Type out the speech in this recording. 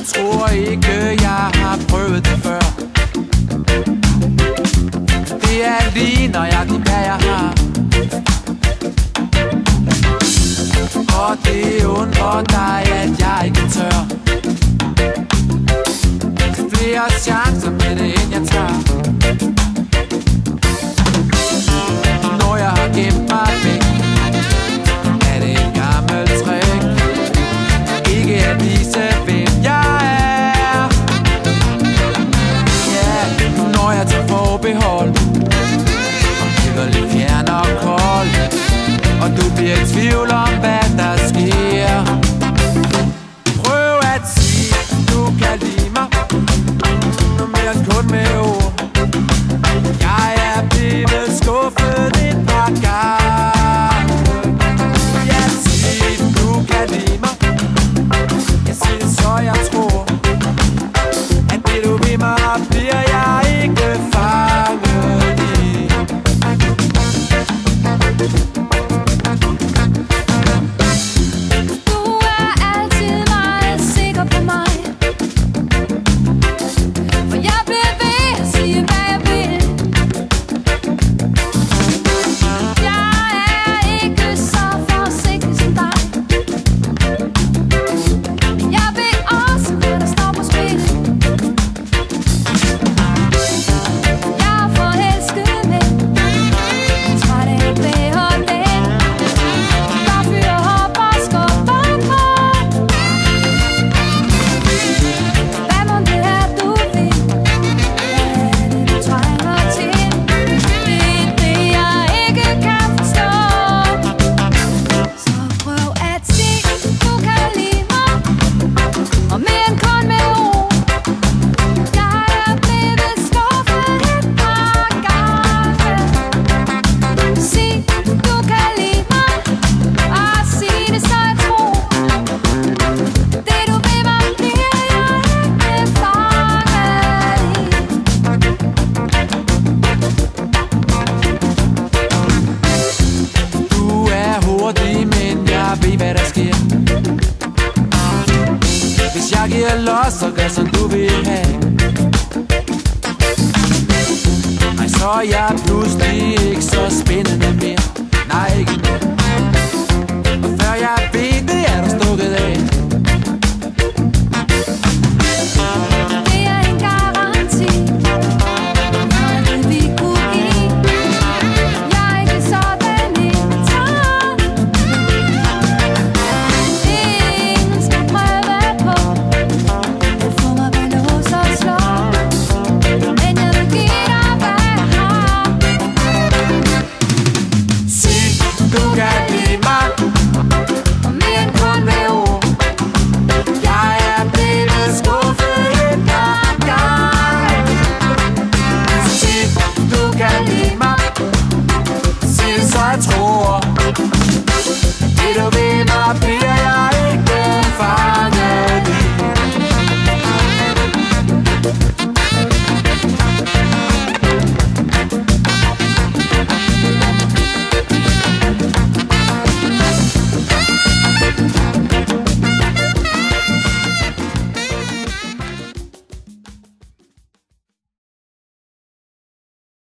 tror ikke, jeg har prøvet det før. Det er lige nøjagtigt, hvad jeg har. Og det undrer dig, at jeg ikke tør. Flere chancer med det, end jeg tager. Når jeg har gemt mig væk, er det en gammel trick. Ikke at vise, hvem jeg er. Ja, når jeg tager forbehold og bliver lidt fjern og kold, og du bliver i tvivl om, hvad der sker. Prøv at sige, du kan lide mig, noget mere end kun med ord. Jeg er blevet skuffet et par gange. Jeg siger, du kan lide mig. Jeg siger, så jeg tror, at det du vil mig, bliver jeg ikke fanget i. Du er altid meget sikker på mig, for jeg bliver ved at sige, hvad jeg vil. Jeg er ikke så forsigtig som dig. Jeg ved også, hvad der står på spil. Jeg er forelsket mænd, træt af at være den, der fyrer op og skubber på. Hvad må det er, du vil? Hvad er det, du trænger til? Det er det, jeg ikke kan forstå. Så prøv at sige, du kan lide mig, og mere end kun med ord. Jeg er blevet skuffet et par gange. Sig, du kan lide mig, og sig det, så jeg tror. Det du vil mig, bliver jeg ikke fanget i. Du er hurtig, men jeg ved, hvad der sker. Hvis jeg giver los, så gør som du vil have. Nej, så er jeg pludselig ikke så spændende mere. Nej, ikke nu. Og før jeg ved det, er du stukket af. Det er en garanti, noget vi kunne give. Jeg er ikke sådan en træt. Ingen skal prøve på at få mig ved lås og slå, men jeg vil give dig, hvad jeg har. Sig, du kan lide mig, Og mere end kun med ord. jeg er blevet skuffet et par gange. Sig, du kan lide mig, sig det, så jeg tror. Det du vil mig, bliver jeg ikke fanget.